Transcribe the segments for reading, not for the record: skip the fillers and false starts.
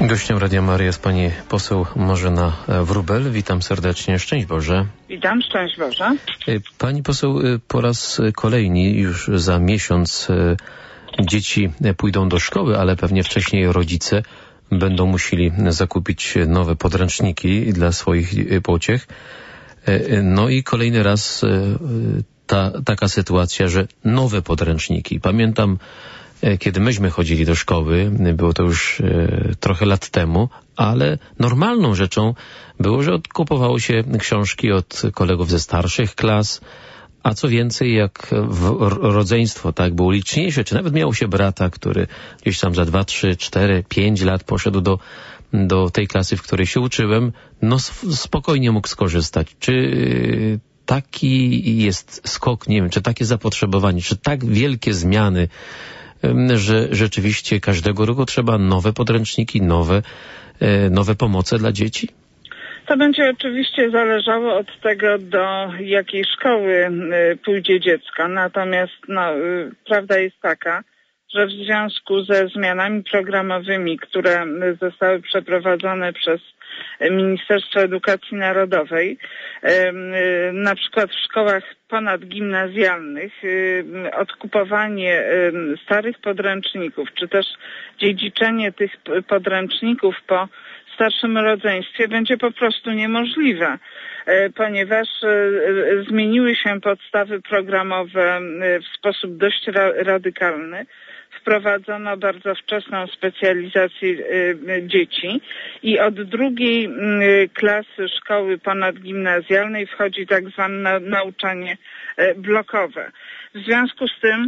Gościem Radia Maryja jest pani poseł Marzena Wróbel. Witam serdecznie. Szczęść Boże. Witam, szczęść Boże. Pani poseł, po raz kolejny, już za miesiąc dzieci pójdą do szkoły, ale pewnie wcześniej rodzice będą musieli zakupić nowe podręczniki dla swoich pociech. No i kolejny raz taka sytuacja, że nowe podręczniki. Pamiętam, kiedy myśmy chodzili do szkoły, było to już trochę lat temu, ale normalną rzeczą było, że kupowało się książki od kolegów ze starszych klas, a co więcej, jak rodzeństwo było liczniejsze, czy nawet miało się brata, który gdzieś tam za 2, 3, 4, 5 lat poszedł do tej klasy, w której się uczyłem, no spokojnie mógł skorzystać. Czy taki jest skok, nie wiem, czy takie zapotrzebowanie, czy tak wielkie zmiany, że rzeczywiście każdego roku trzeba nowe podręczniki, nowe pomoce dla dzieci? To będzie oczywiście zależało od tego, do jakiej szkoły pójdzie dziecko. Natomiast prawda jest taka, że w związku ze zmianami programowymi, które zostały przeprowadzone przez Ministerstwo Edukacji Narodowej, na przykład w szkołach ponadgimnazjalnych, odkupowanie starych podręczników, czy też dziedziczenie tych podręczników po starszym rodzeństwie będzie po prostu niemożliwe, ponieważ zmieniły się podstawy programowe w sposób dość radykalny. Wprowadzono bardzo wczesną specjalizację dzieci i od drugiej klasy szkoły ponadgimnazjalnej wchodzi tak zwane nauczanie blokowe. W związku z tym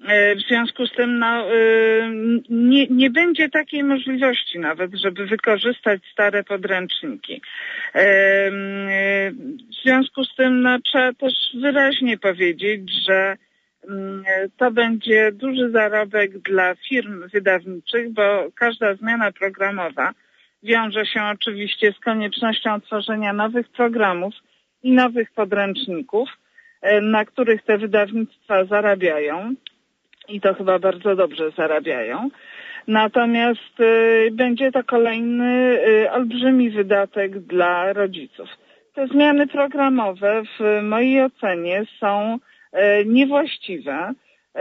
nie będzie takiej możliwości nawet, żeby wykorzystać stare podręczniki. W związku z tym trzeba też wyraźnie powiedzieć, że to będzie duży zarobek dla firm wydawniczych, bo każda zmiana programowa wiąże się oczywiście z koniecznością tworzenia nowych programów i nowych podręczników, na których te wydawnictwa zarabiają i to chyba bardzo dobrze zarabiają. Natomiast będzie to kolejny olbrzymi wydatek dla rodziców. Te zmiany programowe w mojej ocenie są niewłaściwe,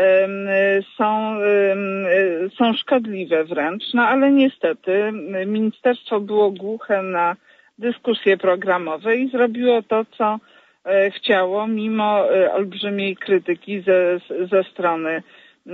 są szkodliwe wręcz, ale niestety ministerstwo było głuche na dyskusje programowe i zrobiło to, co chciało, mimo olbrzymiej krytyki ze strony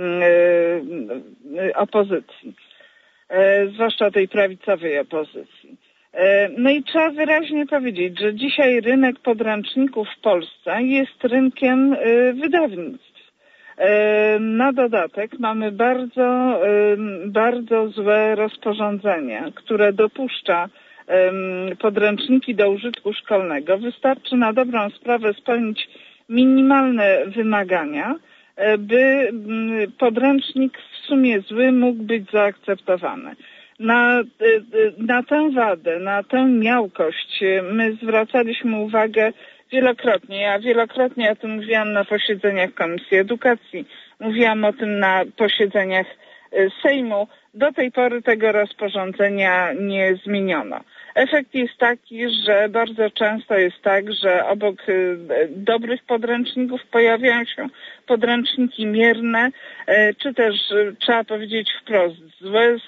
opozycji, zwłaszcza tej prawicowej opozycji. No i trzeba wyraźnie powiedzieć, że dzisiaj rynek podręczników w Polsce jest rynkiem wydawnictw. Na dodatek mamy bardzo złe rozporządzenie, które dopuszcza podręczniki do użytku szkolnego. Wystarczy na dobrą sprawę spełnić minimalne wymagania, by podręcznik w sumie zły mógł być zaakceptowany. Na tę wadę, na tę miałkość my zwracaliśmy uwagę wielokrotnie. Ja wielokrotnie o tym mówiłam na posiedzeniach Komisji Edukacji, mówiłam o tym na posiedzeniach Sejmu. Do tej pory tego rozporządzenia nie zmieniono. Efekt jest taki, że bardzo często jest tak, że obok dobrych podręczników pojawiają się podręczniki mierne, czy też trzeba powiedzieć wprost złe,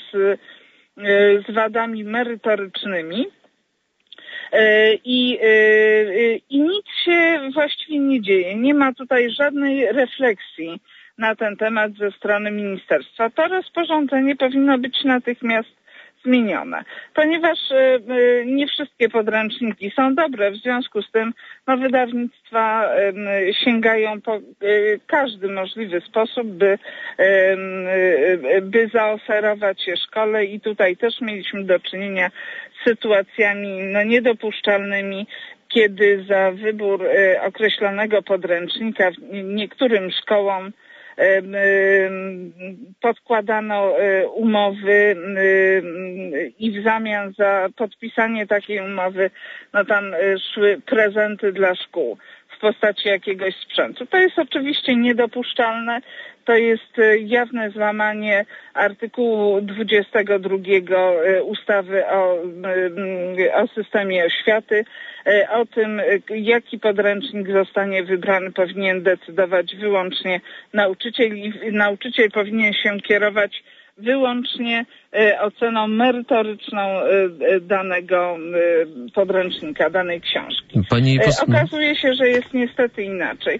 z wadami merytorycznymi. I nic się właściwie nie dzieje. Nie ma tutaj żadnej refleksji na ten temat ze strony ministerstwa. To rozporządzenie powinno być natychmiast zmienione, ponieważ nie wszystkie podręczniki są dobre, w związku z tym wydawnictwa sięgają po każdy możliwy sposób, by zaoferować je szkole i tutaj też mieliśmy do czynienia z sytuacjami niedopuszczalnymi, kiedy za wybór określonego podręcznika niektórym szkołom podkładano umowy i w zamian za podpisanie takiej umowy tam szły prezenty dla szkół. w postaci jakiegoś sprzętu. To jest oczywiście niedopuszczalne. To jest jawne złamanie artykułu 22 ustawy o systemie oświaty. O tym, jaki podręcznik zostanie wybrany, powinien decydować wyłącznie nauczyciel i nauczyciel powinien się kierować wyłącznie oceną merytoryczną danego podręcznika, danej książki. Okazuje się, że jest niestety inaczej.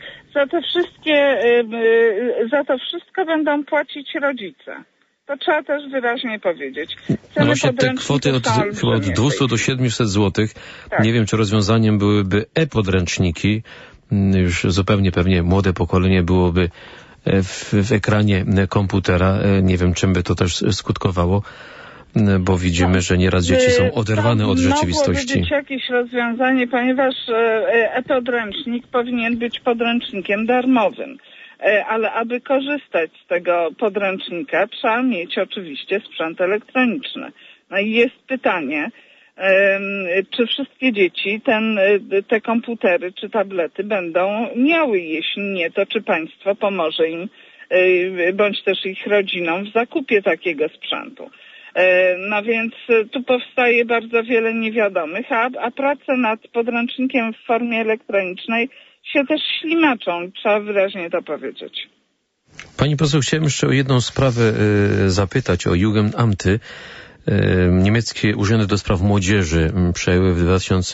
Za to wszystko będą płacić rodzice. To trzeba też wyraźnie powiedzieć. No właśnie te kwoty chyba od 200 do 700 zł. Tak. Nie wiem, czy rozwiązaniem byłyby e-podręczniki. Już zupełnie pewnie młode pokolenie byłoby w ekranie komputera. Nie wiem, czym by to też skutkowało, bo widzimy, że nieraz dzieci są oderwane od rzeczywistości. Mogłoby być jakieś rozwiązanie, ponieważ e-podręcznik powinien być podręcznikiem darmowym. Ale aby korzystać z tego podręcznika, trzeba mieć oczywiście sprzęt elektroniczny. No i jest pytanie, czy wszystkie dzieci te komputery czy tablety będą miały? Jeśli nie, to czy państwo pomoże im, bądź też ich rodzinom w zakupie takiego sprzętu? No więc tu powstaje bardzo wiele niewiadomych, a prace nad podręcznikiem w formie elektronicznej się też ślimaczą, trzeba wyraźnie to powiedzieć. Pani poseł, chciałem jeszcze o jedną sprawę zapytać, o Jugendamty. Niemieckie urzędy do spraw młodzieży przejęły w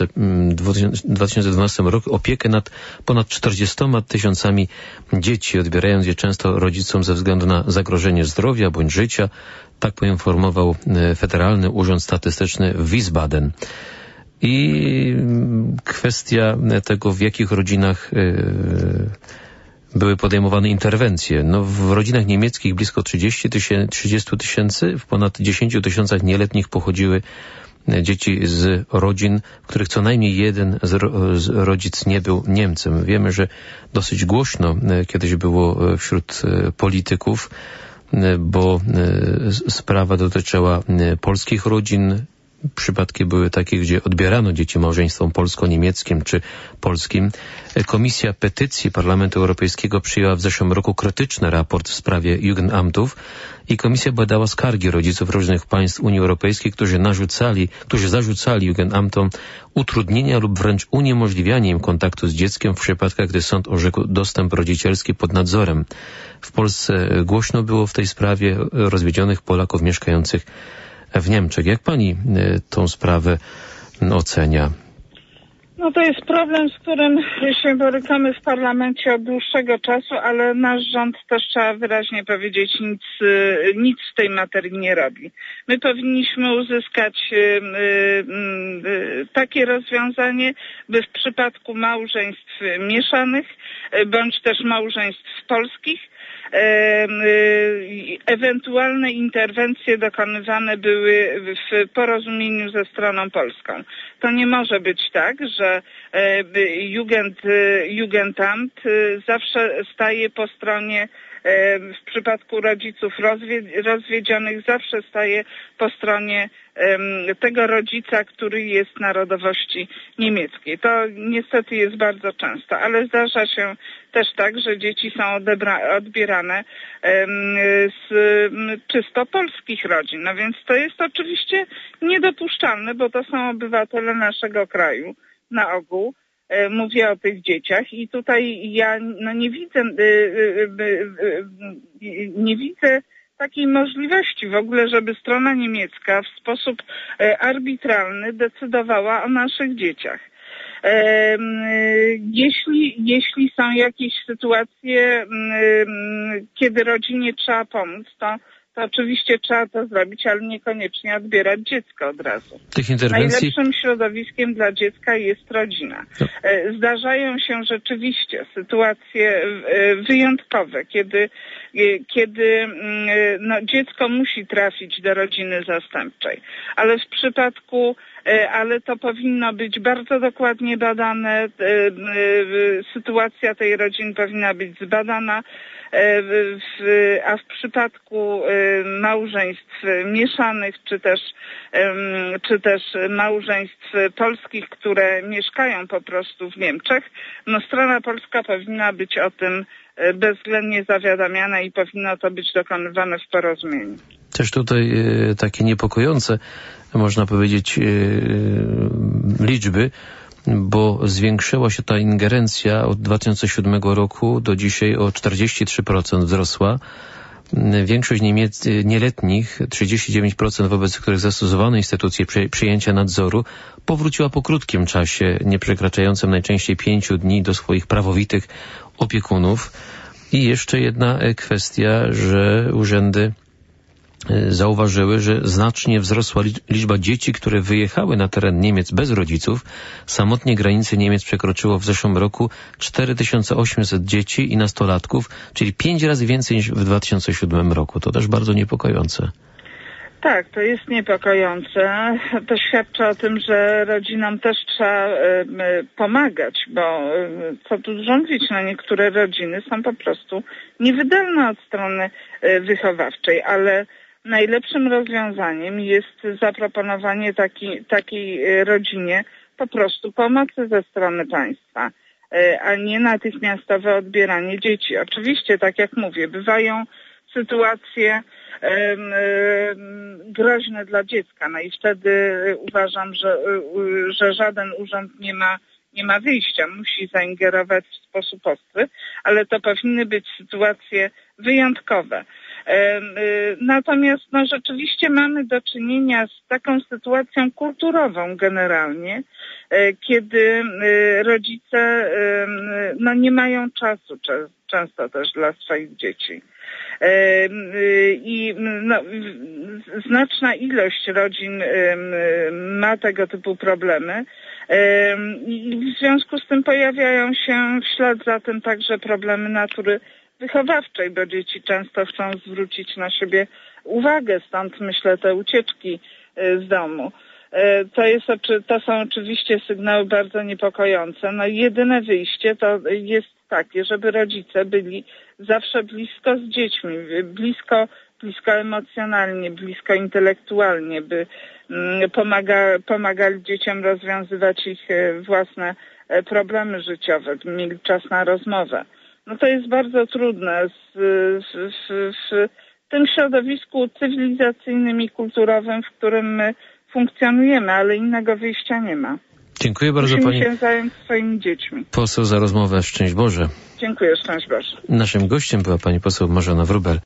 2012 roku opiekę nad ponad 40 tysiącami dzieci, odbierając je często rodzicom ze względu na zagrożenie zdrowia bądź życia. Tak poinformował Federalny Urząd Statystyczny w Wiesbaden. I kwestia tego, w jakich rodzinach były podejmowane interwencje. No, w rodzinach niemieckich blisko 30 tysięcy, w ponad 10 tysiącach nieletnich pochodziły dzieci z rodzin, w których co najmniej jeden z rodzic nie był Niemcem. Wiemy, że dosyć głośno kiedyś było wśród polityków, bo sprawa dotyczyła polskich rodzin. Przypadki były takie, gdzie odbierano dzieci małżeństwom polsko-niemieckim czy polskim. Komisja Petycji Parlamentu Europejskiego przyjęła w zeszłym roku krytyczny raport w sprawie Jugendamtów i komisja badała skargi rodziców różnych państw Unii Europejskiej, którzy zarzucali Jugendamtom utrudnienia lub wręcz uniemożliwianie im kontaktu z dzieckiem w przypadkach, gdy sąd orzekł dostęp rodzicielski pod nadzorem. W Polsce głośno było w tej sprawie rozwiedzionych Polaków mieszkających w Niemczech. Jak pani tą sprawę ocenia? No to jest problem, z którym się borykamy w parlamencie od dłuższego czasu, ale nasz rząd też, trzeba wyraźnie powiedzieć, nic w tej materii nie robi. My powinniśmy uzyskać takie rozwiązanie, by w przypadku małżeństw mieszanych bądź też małżeństw polskich ewentualne interwencje dokonywane były w porozumieniu ze stroną polską. To nie może być tak, że Jugendamt zawsze staje po stronie, w przypadku rodziców rozwiedzionych zawsze staje po stronie tego rodzica, który jest narodowości niemieckiej. To niestety jest bardzo często, ale zdarza się też tak, że dzieci są odbierane z czysto polskich rodzin. No więc to jest oczywiście niedopuszczalne, bo to są obywatele naszego kraju na ogół. Mówię o tych dzieciach i tutaj ja nie widzę takiej możliwości w ogóle, żeby strona niemiecka w sposób arbitralny decydowała o naszych dzieciach. Jeśli są jakieś sytuacje, kiedy rodzinie trzeba pomóc, to oczywiście trzeba to zrobić, ale niekoniecznie odbierać dziecko od razu. Najlepszym środowiskiem dla dziecka jest rodzina. Zdarzają się rzeczywiście sytuacje wyjątkowe, kiedy kiedy dziecko musi trafić do rodziny zastępczej. Ale to powinno być bardzo dokładnie badane, sytuacja tej rodziny powinna być zbadana, a w przypadku małżeństw mieszanych, czy też małżeństw polskich, które mieszkają po prostu w Niemczech, strona polska powinna być o tym bezwzględnie zawiadamiana i powinno to być dokonywane w porozumieniu. Też tutaj takie niepokojące, można powiedzieć, liczby, bo zwiększyła się ta ingerencja od 2007 roku do dzisiaj o 43% wzrosła. Większość nieletnich, 39%, wobec których zastosowano instytucje przyjęcia nadzoru, powróciła po krótkim czasie, nie przekraczającym najczęściej 5 dni, do swoich prawowitych opiekunów. I jeszcze jedna kwestia, że urzędy zauważyły, że znacznie wzrosła liczba dzieci, które wyjechały na teren Niemiec bez rodziców. Samotnie granice Niemiec przekroczyło w zeszłym roku 4800 dzieci i nastolatków, czyli 5 razy więcej niż w 2007 roku. To też bardzo niepokojące. Tak, to jest niepokojące. To świadczy o tym, że rodzinom też trzeba pomagać, bo co tu dużo mówić, niektóre rodziny są po prostu niewydolne od strony wychowawczej, ale najlepszym rozwiązaniem jest zaproponowanie takiej rodzinie po prostu pomocy ze strony państwa, a nie natychmiastowe odbieranie dzieci. Oczywiście, tak jak mówię, bywają sytuacje groźne dla dziecka, i wtedy uważam, że żaden urząd nie ma wyjścia, musi zaingerować w sposób ostry, ale to powinny być sytuacje wyjątkowe. Natomiast rzeczywiście mamy do czynienia z taką sytuacją kulturową generalnie, kiedy rodzice nie mają czasu często też dla swoich dzieci. I znaczna ilość rodzin ma tego typu problemy i w związku z tym pojawiają się w ślad za tym także problemy natury wychowawczej, bo dzieci często chcą zwrócić na siebie uwagę, stąd myślę te ucieczki z domu. To są oczywiście sygnały bardzo niepokojące. Jedyne wyjście to jest takie, żeby rodzice byli zawsze blisko z dziećmi, blisko emocjonalnie, blisko intelektualnie, by pomagali dzieciom rozwiązywać ich własne problemy życiowe, mieli czas na rozmowę. To jest bardzo trudne w tym środowisku cywilizacyjnym i kulturowym, w którym my funkcjonujemy, ale innego wyjścia nie ma. Dziękuję bardzo Musimy pani się zająć swoimi dziećmi. Poseł za rozmowę. Szczęść Boże. Dziękuję, szczęść Boże. Naszym gościem była pani poseł Marzena Wróbel.